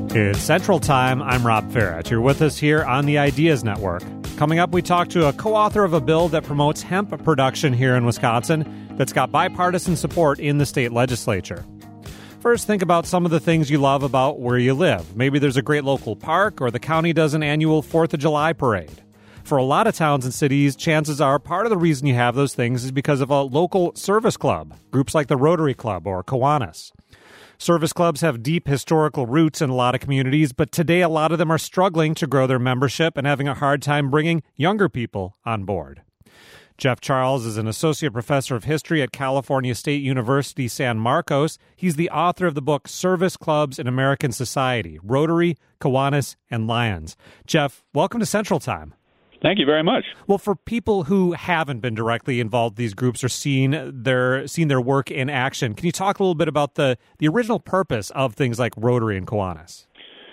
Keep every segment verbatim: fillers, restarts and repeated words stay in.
It's Central Time. I'm Rob Farrett. You're with us here on the Ideas Network. Coming up, we talk to a co-author of a bill that promotes hemp production here in Wisconsin that's got bipartisan support in the state legislature. First, think about some of the things you love about where you live. Maybe there's a great local park, or the county does an annual fourth of July parade. For a lot of towns and cities, chances are part of the reason you have those things is because of a local service club, groups like the Rotary Club or Kiwanis. Service clubs have deep historical roots in a lot of communities, but today a lot of them are struggling to grow their membership and having a hard time bringing younger people on board. Jeff Charles is an associate professor of history at California State University, San Marcos. He's the author of the book Service Clubs in American Society, Rotary, Kiwanis, and Lions. Jeff, welcome to Central Time. Thank you very much. Well, for people who haven't been directly involved in these groups or seen their seen their work in action, can you talk a little bit about the, the original purpose of things like Rotary and Kiwanis?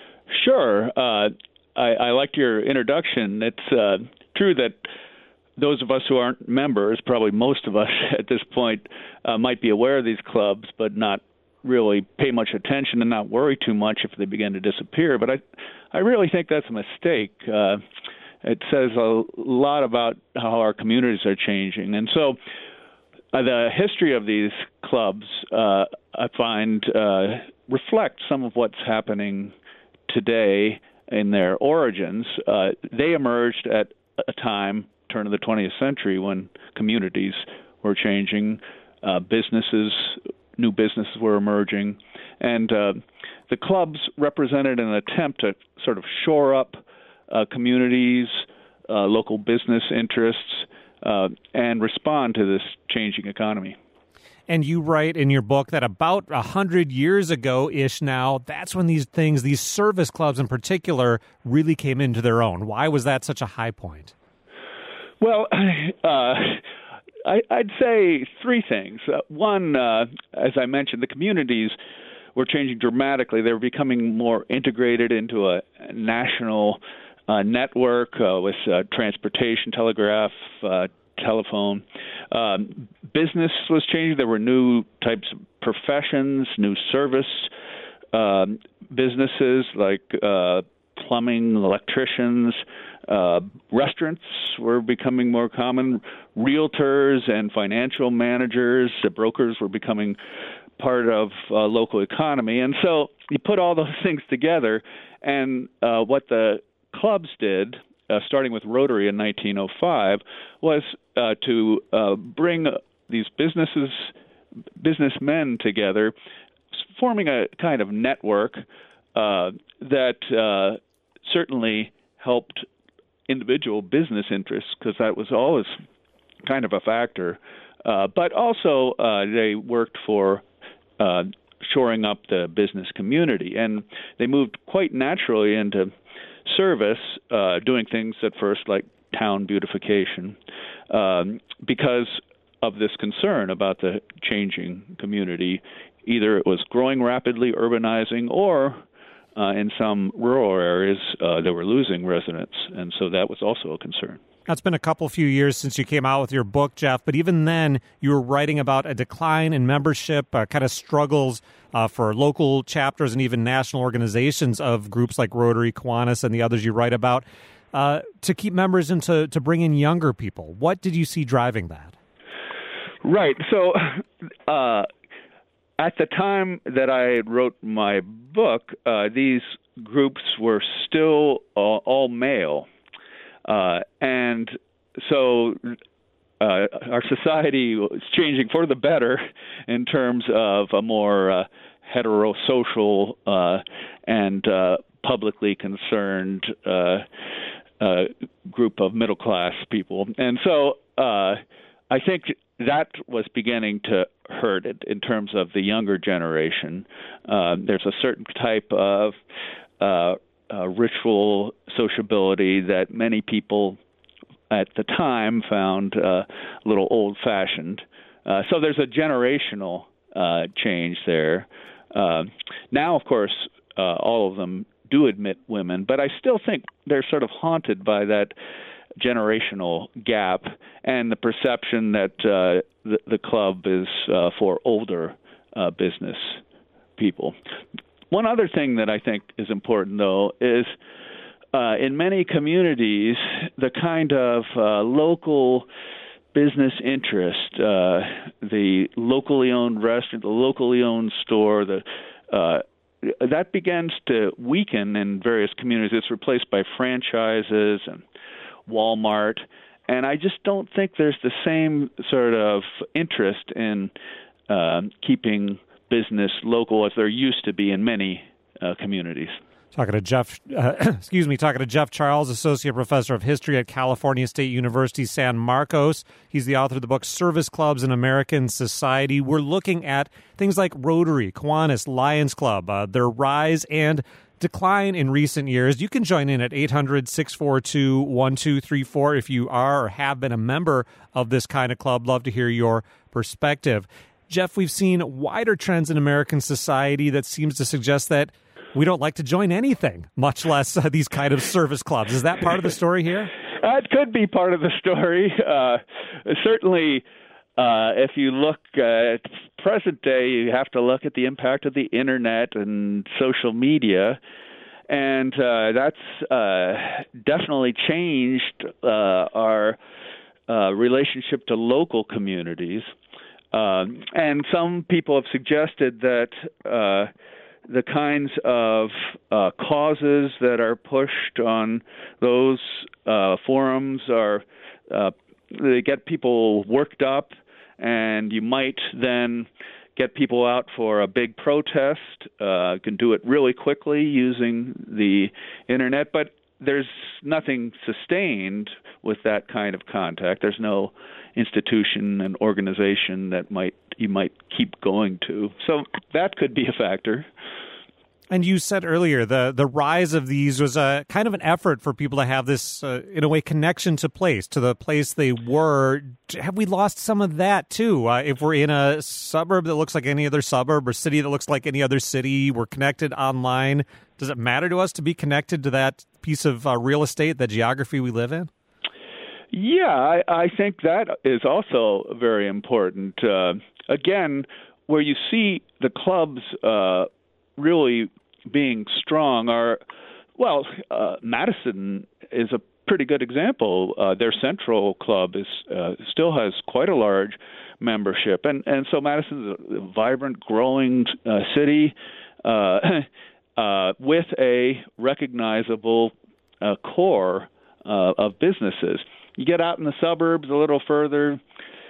Sure. Uh, I, I liked your introduction. It's uh, true that those of us who aren't members, probably most of us at this point, uh, might be aware of these clubs, but not really pay much attention and not worry too much if they begin to disappear. But I, I really think that's a mistake. Uh, It says a lot about how our communities are changing. And so uh, the history of these clubs, uh, I find, uh, reflect some of what's happening today in their origins. Uh, they emerged at a time, turn of the twentieth century, when communities were changing, uh, businesses, new businesses were emerging. And uh, the clubs represented an attempt to sort of shore up Uh, communities, uh, local business interests, uh, and respond to this changing economy. And you write in your book that about one hundred years ago-ish now, that's when these things, these service clubs in particular, really came into their own. Why was that such a high point? Well, uh, I, I'd say three things. Uh, one, uh, as I mentioned, the communities were changing dramatically. They were becoming more integrated into a national Uh, network uh, with uh, transportation, telegraph, uh, telephone. Um, business was changing. There were new types of professions, new service um, businesses like uh, plumbing, electricians. Uh, restaurants were becoming more common. Realtors and financial managers, the brokers were becoming part of uh, local economy. And so you put all those things together, and uh, what the clubs did, uh, starting with Rotary in nineteen oh five, was uh, to uh, bring these businesses, businessmen together, forming a kind of network uh, that uh, certainly helped individual business interests, because that was always kind of a factor. Uh, but also uh, they worked for uh, shoring up the business community, and they moved quite naturally into service, uh, doing things at first like town beautification, um, because of this concern about the changing community. Either it was growing rapidly, urbanizing, or uh, in some rural areas uh, they were losing residents, and so that was also a concern. Now, it's been a couple few years since you came out with your book, Jeff, but even then you were writing about a decline in membership, uh, kind of struggles uh, for local chapters and even national organizations of groups like Rotary, Kiwanis, and the others you write about, uh, to keep members and to, to bring in younger people. What did you see driving that? Right. So uh, at the time that I wrote my book, uh, these groups were still all, all male. Uh, and so uh, our society is changing for the better in terms of a more uh, heterosocial uh, and uh, publicly concerned uh, uh, group of middle-class people. And so uh, I think that was beginning to hurt it in terms of the younger generation. Uh, there's a certain type of uh, Uh, ritual sociability that many people at the time found uh, a little old-fashioned. Uh, so there's a generational uh, change there. Uh, now, of course, uh, all of them do admit women, but I still think they're sort of haunted by that generational gap and the perception that uh, the, the club is uh, for older uh, business people. one other thing that I think is important, though, is uh, in many communities, the kind of uh, local business interest, uh, the locally owned restaurant, the locally owned store, the uh, that begins to weaken in various communities. It's replaced by franchises and Walmart, and I just don't think there's the same sort of interest in uh, keeping business local as there used to be in many uh, communities. Talking to Jeff, uh, excuse me, talking to Jeff Charles, Associate Professor of History at California State University, San Marcos. He's the author of the book Service Clubs in American Society. We're looking at things like Rotary, Kiwanis, Lions Club, uh, their rise and decline in recent years. You can join in at eight hundred, six four two, one two three four if you are or have been a member of this kind of club. Love to hear your perspective. Jeff, we've seen wider trends in American society that seems to suggest that we don't like to join anything, much less uh, these kind of service clubs. Is that part of the story here? Uh, it could be part of the story. Uh, certainly, uh, if you look at present day, you have to look at the impact of the internet and social media. And uh, that's uh, definitely changed uh, our uh, relationship to local communities. Um, and some people have suggested that uh, the kinds of uh, causes that are pushed on those uh, forums are uh, they get people worked up, and you might then get people out for a big protest. Uh, can do it really quickly using the internet, but there's nothing sustained with that kind of contact. There's no institution and organization that might you might keep going to. So that could be a factor. And you said earlier the the rise of these was a kind of an effort for people to have this, uh, in a way, connection to place, to the place they were. Have we lost some of that, too? Uh, if we're in a suburb that looks like any other suburb or city that looks like any other city, we're connected online. Does it matter to us to be connected to that piece of uh, real estate, that geography we live in? Yeah, I, I think that is also very important. Uh, again, where you see the clubs uh, really being strong are, well, uh, Madison is a pretty good example. Uh, their Central Club is uh, still has quite a large membership, and and so Madison is a vibrant, growing uh, city uh, uh, with a recognizable uh, core uh, of businesses. You get out in the suburbs a little further,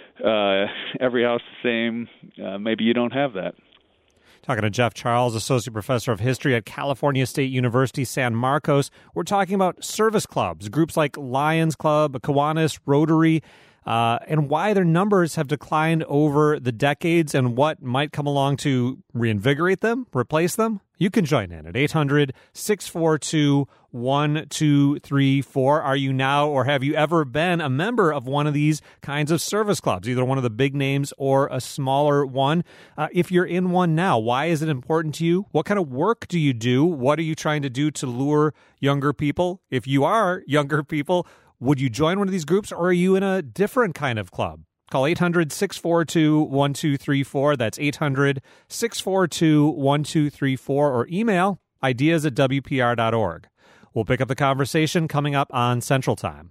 uh, every house the same. Uh, maybe you don't have that. Talking to Jeff Charles, Associate Professor of History at California State University, San Marcos. We're talking about service clubs, groups like Lions Club, Kiwanis, Rotary, uh, and why their numbers have declined over the decades and what might come along to reinvigorate them, replace them. You can join in at eight hundred, six four two, one two three four. Are you now or have you ever been a member of one of these kinds of service clubs, either one of the big names or a smaller one? Uh, if you're in one now, why is it important to you? What kind of work do you do? What are you trying to do to lure younger people? If you are younger people, would you join one of these groups, or are you in a different kind of club? Call eight hundred, six four two, one two three four. That's eight hundred, six four two, one two three four, or email ideas at w p r dot org. We'll pick up the conversation coming up on Central Time.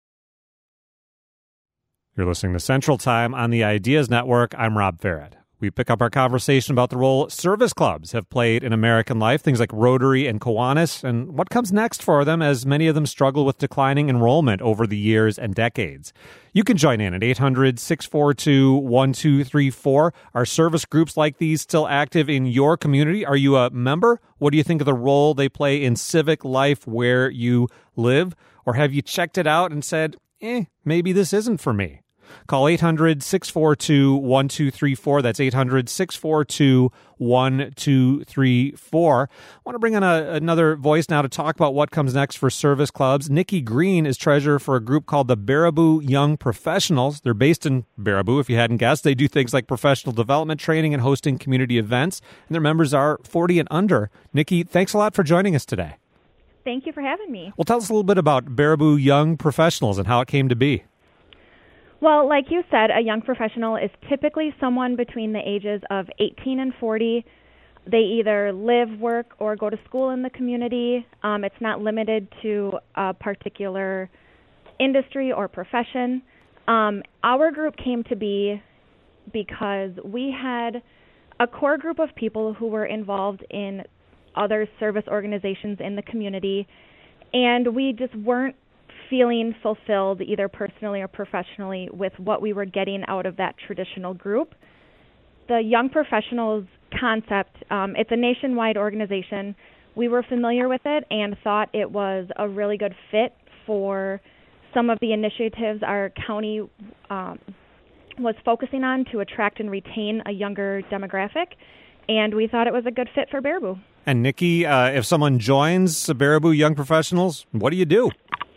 You're listening to Central Time on the Ideas Network. I'm Rob Farrett. We pick up our conversation about the role service clubs have played in American life, things like Rotary and Kiwanis, and what comes next for them as many of them struggle with declining enrollment over the years and decades. You can join in at eight hundred, six four two, one two three four. Are service groups like these still active in your community? Are you a member? What do you think of the role they play in civic life where you live? Or have you checked it out and said, eh, maybe this isn't for me? Call eight hundred, six four two, one two three four. That's eight hundred, six four two, one two three four. I want to bring on a, another voice now to talk about what comes next for service clubs. Nikki Green is treasurer for a group called the Baraboo Young Professionals. They're based in Baraboo, if you hadn't guessed. They do things like professional development training and hosting community events, and their members are forty and under. Nikki, thanks a lot for joining us today. Thank you for having me. Well, tell us a little bit about Baraboo Young Professionals and how it came to be. Well, like you said, a young professional is typically someone between the ages of eighteen and forty. they either live, work, or go to school in the community. Um, it's not limited to a particular industry or profession. Um, our group came to be because we had a core group of people who were involved in other service organizations in the community, and we just weren't feeling fulfilled either personally or professionally with what we were getting out of that traditional group. The Young Professionals concept, um, it's a nationwide organization. We were familiar with it and thought it was a really good fit for some of the initiatives our county um, was focusing on to attract and retain a younger demographic, and we thought it was a good fit for Baraboo. And Nikki, uh, if someone joins Baraboo Young Professionals, what do you do?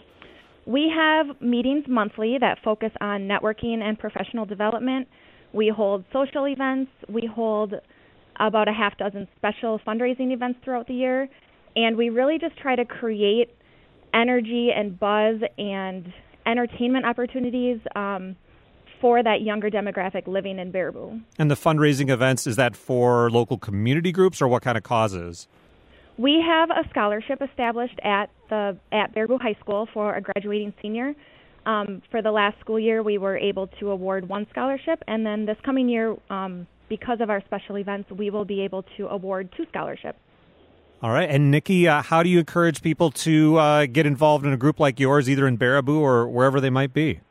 We have meetings monthly that focus on networking and professional development. We hold social events. We hold about a half dozen special fundraising events throughout the year, and we really just try to create energy and buzz and entertainment opportunities um, for that younger demographic living in Baraboo. And the fundraising events, is that for local community groups or what kind of causes? We have a scholarship established at the at Baraboo High School for a graduating senior. Um, for the last school year, we were able to award one scholarship, and then this coming year, um, because of our special events, we will be able to award two scholarships. All right. And Nikki, uh, how do you encourage people to uh, get involved in a group like yours, either in Baraboo or wherever they might be?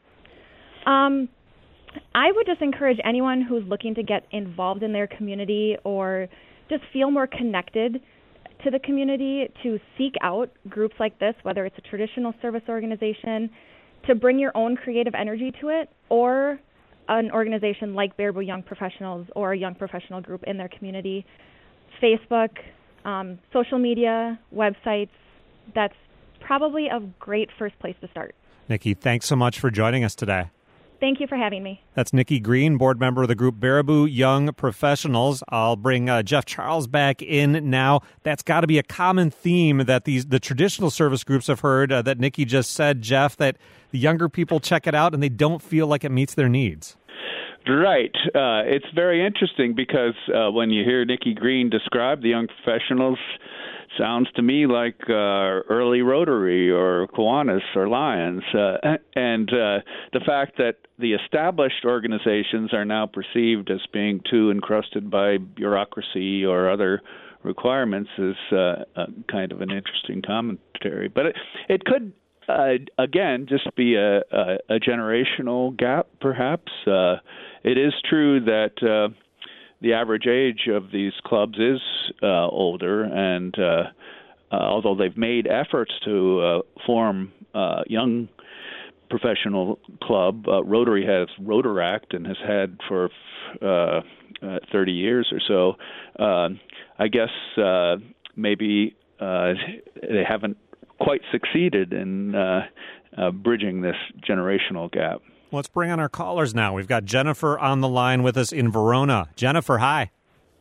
Um, I would just encourage anyone who's looking to get involved in their community or just feel more connected to the community to seek out groups like this, whether it's a traditional service organization, to bring your own creative energy to it, or an organization like Baraboo Young Professionals or a young professional group in their community. Facebook, um, social media, websites, that's probably a great first place to start. Nikki, thanks so much for joining us today. Thank you for having me. That's Nikki Green, board member of the group Baraboo Young Professionals. I'll bring uh, Jeff Charles back in now. That's got to be a common theme that these the traditional service groups have heard uh, that Nikki just said, Jeff, that the younger people check it out and they don't feel like it meets their needs. Right. Uh, it's very interesting because uh, when you hear Nikki Green describe the Young Professionals, sounds to me like uh, early Rotary or Kiwanis or Lions. Uh, and uh, the fact that the established organizations are now perceived as being too encrusted by bureaucracy or other requirements is uh, uh, kind of an interesting commentary. But it, it could, uh, again, just be a, a, a generational gap, perhaps. Uh, it is true that uh, the average age of these clubs is uh, older, and uh, uh, although they've made efforts to uh, form uh, young professional club, uh, Rotary has Rotaract and has had for uh, uh, thirty years or so. Uh, I guess uh, maybe uh, they haven't quite succeeded in uh, uh, bridging this generational gap. Let's bring on our callers now. We've got Jennifer on the line with us in Verona. Jennifer, hi.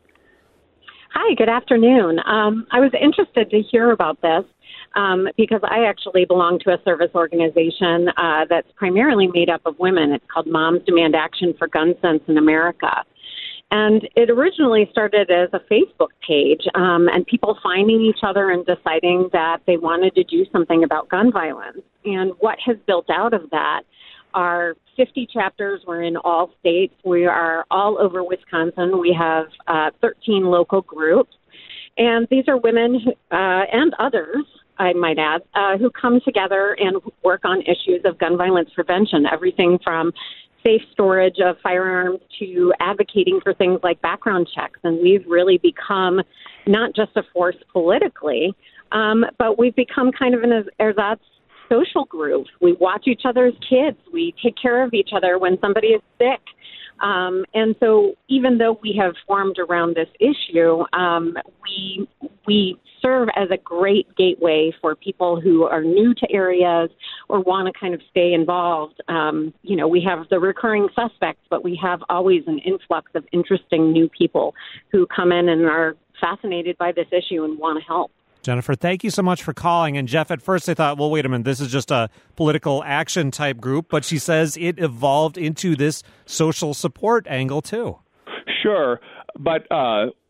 Hi, good afternoon. Um, I was interested to hear about this um, because I actually belong to a service organization uh, that's primarily made up of women. It's called Moms Demand Action for Gun Sense in America. And it originally started as a Facebook page um, and people finding each other and deciding that they wanted to do something about gun violence. And what has built out of that are fifty chapters. We're in all states. We are all over Wisconsin. We have uh, thirteen local groups. And these are women who, uh, and others, I might add, uh, who come together and work on issues of gun violence prevention, everything from safe storage of firearms to advocating for things like background checks. And we've really become not just a force politically, um, but we've become kind of an ersatz social group. We watch each other's kids. We take care of each other when somebody is sick. Um, and so even though we have formed around this issue, um, we we serve as a great gateway for people who are new to areas or want to kind of stay involved. Um, you know, we have the recurring suspects, but we have always an influx of interesting new people who come in and are fascinated by this issue and want to help. Jennifer, thank you so much for calling. And Jeff, at first I thought, well, wait a minute, this is just a political action type group, but she says it evolved into this social support angle too. Sure, but uh,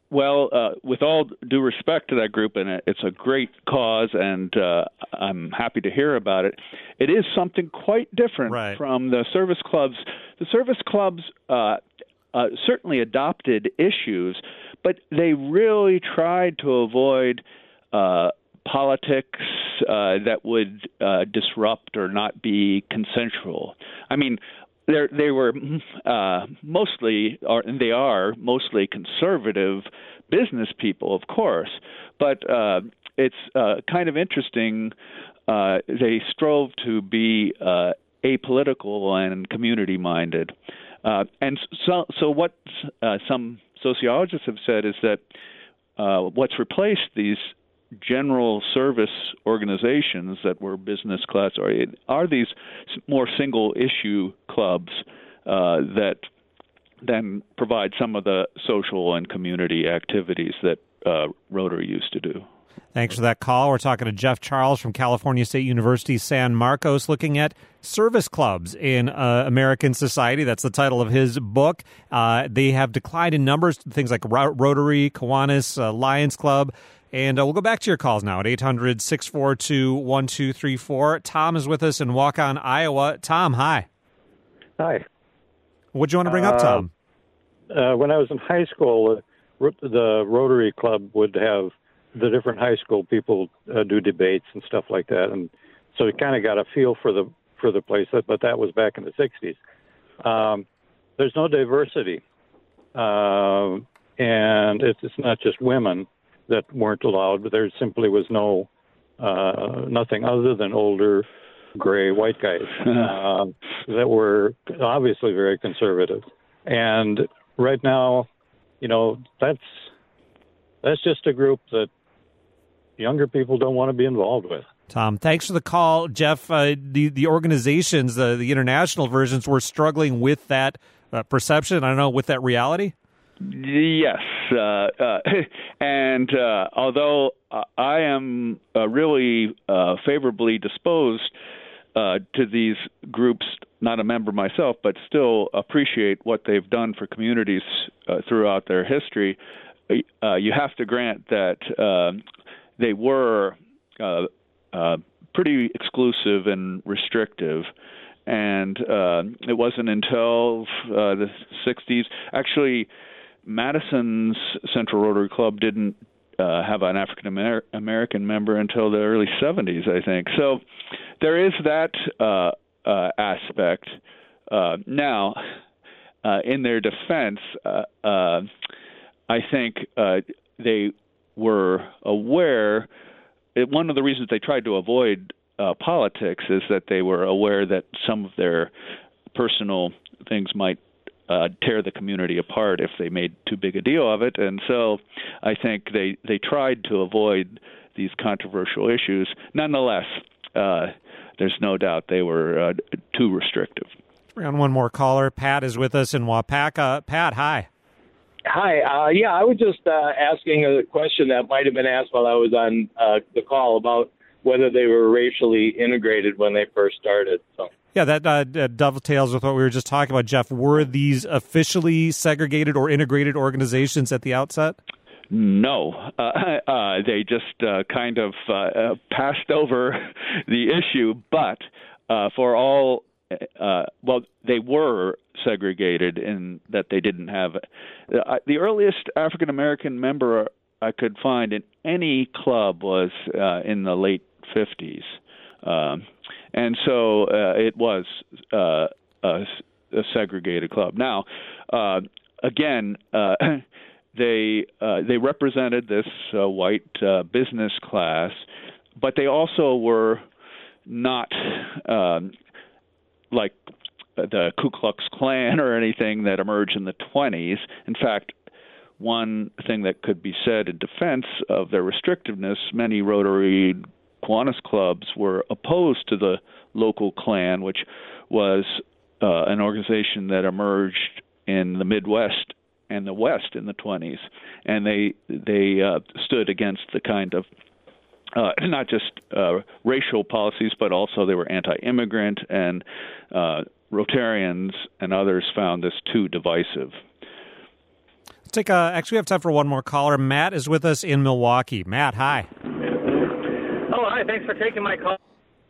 well, uh, with all due respect to that group, and it's a great cause, and uh, I'm happy to hear about it, it is something quite different right. from the service clubs. The service clubs uh, uh, certainly adopted issues, but they really tried to avoid uh, politics uh, that would uh, disrupt or not be consensual. I mean, They're, they were uh, mostly, or, and they are mostly conservative business people, of course, but uh, it's uh, kind of interesting. Uh, they strove to be uh, apolitical and community-minded. Uh, and so, so what uh, some sociologists have said is that uh, what's replaced these general service organizations that were business class oriented are these more single issue clubs uh, that then provide some of the social and community activities that uh, Rotary used to do. Thanks for that call. We're talking to Jeff Charles from California State University, San Marcos, looking at service clubs in uh, American society. That's the title of his book. Uh, they have declined in numbers, things like Rotary, Kiwanis, uh, Lions Club. And uh, we'll go back to your calls now at eight hundred, six four two, one two three four. Tom is with us in Waukon, Iowa. Tom, hi. Hi. What do you want to bring uh, up, Tom? Uh, when I was in high school, uh, the Rotary Club would have the different high school people uh, do debates and stuff like that, and so you kind of got a feel for the for the place. But that was back in the sixties. Um, there's no diversity, uh, and it's, it's not just women that weren't allowed, but there simply was no uh, nothing other than older, gray white guys uh, that were obviously very conservative. And right now, you know, that's that's just a group that younger people don't want to be involved with. Tom, thanks for the call. Jeff, uh, the, the organizations, the, the international versions, were struggling with that uh, perception, I don't know, with that reality? Yes, uh, uh, and uh, although uh, I am uh, really uh, favorably disposed uh, to these groups, not a member myself, but still appreciate what they've done for communities uh, throughout their history, uh, you have to grant that uh, they were uh, uh, pretty exclusive and restrictive. And uh, it wasn't until uh, the sixties, actually, Madison's Central Rotary Club didn't uh, have an African Amer- American member until the early seventies, I think. So there is that uh, uh, aspect. Uh, now, uh, in their defense, uh, uh, I think uh, they were aware. It, one of the reasons they tried to avoid uh, politics is that they were aware that some of their personal things might Uh, tear the community apart if they made too big a deal of it. And so I think they, they tried to avoid these controversial issues. Nonetheless, uh, there's no doubt they were uh, too restrictive. Bring on one more caller. Pat is with us in Waupaca. Pat, hi. Hi. Uh, yeah, I was just uh, asking a question that might have been asked while I was on uh, the call about whether they were racially integrated when they first started. So. Yeah, that uh, dovetails with what we were just talking about, Jeff. Were these officially segregated or integrated organizations at the outset? No. Uh, uh, they just uh, kind of uh, passed over the issue. But uh, for all, uh, well, they were segregated in that they didn't have. Uh, the earliest African-American member I could find in any club was uh, in the late fifties. Um, and so uh, it was uh, a, a segregated club. Now, uh, again, uh, they uh, they represented this uh, white uh, business class, but they also were not um, like the Ku Klux Klan or anything that emerged in the twenties. In fact, one thing that could be said in defense of their restrictiveness, many Rotary Kiwanis clubs were opposed to the local Klan, which was uh, an organization that emerged in the Midwest and the West in the twenties, and they they uh, stood against the kind of uh, not just uh, racial policies, but also they were anti-immigrant, and uh, Rotarians and others found this too divisive. take a, actually, we have time for one more caller. Matt is with us in Milwaukee. Matt, hi. Oh, hi. Thanks for taking my call.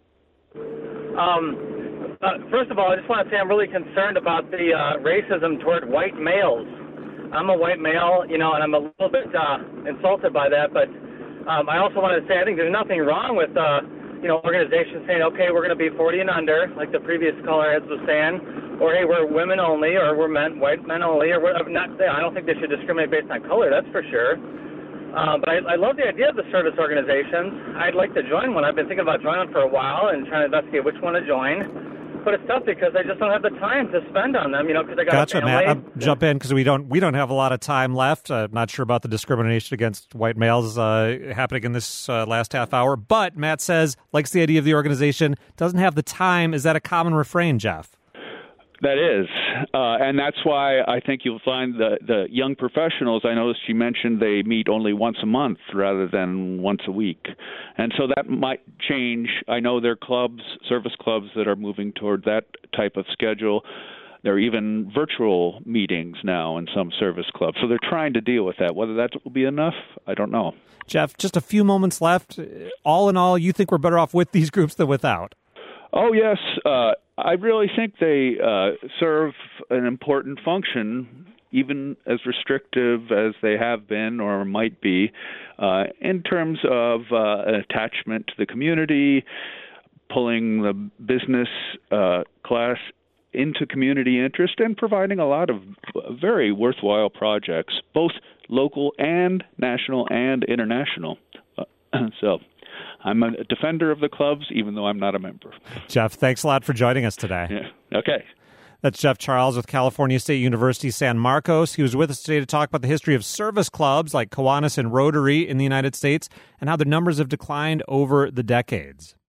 Um, uh, first of all, I just want to say I'm really concerned about the uh, racism toward white males. I'm a white male, you know, and I'm a little bit uh, insulted by that. But um, I also want to say I think there's nothing wrong with, uh, you know, organizations saying, okay, we're going to be forty and under, like the previous caller was saying, or hey, we're women only, or we're men, white men only, or we're not. I don't think they should discriminate based on color. That's for sure. Uh, but I, I love the idea of the service organizations. I'd like to join one. I've been thinking about joining for a while and trying to investigate which one to join. But it's tough because I just don't have the time to spend on them, you know, because I got gotcha, a family. Matt. I'll jump in because we don't we don't have a lot of time left. I'm not sure about the discrimination against white males uh, happening in this uh, last half hour. But Matt says, likes the idea of the organization, doesn't have the time. Is that a common refrain, Jeff? That is, uh, and that's why I think you'll find the, the young professionals, I noticed you mentioned they meet only once a month rather than once a week. And so that might change. I know there are clubs, service clubs that are moving toward that type of schedule. There are even virtual meetings now in some service clubs. So they're trying to deal with that. Whether that will be enough, I don't know. Jeff, just a few moments left. All in all, you think we're better off with these groups than without? Oh, yes. Uh, I really think they uh, serve an important function, even as restrictive as they have been or might be, uh, in terms of uh, an attachment to the community, pulling the business uh, class into community interest, and providing a lot of very worthwhile projects, both local and national and international. Uh, so... I'm a defender of the clubs, even though I'm not a member. Jeff, thanks a lot for joining us today. Yeah. Okay. That's Jeff Charles with California State University, San Marcos. He was with us today to talk about the history of service clubs like Kiwanis and Rotary in the United States and how the numbers have declined over the decades.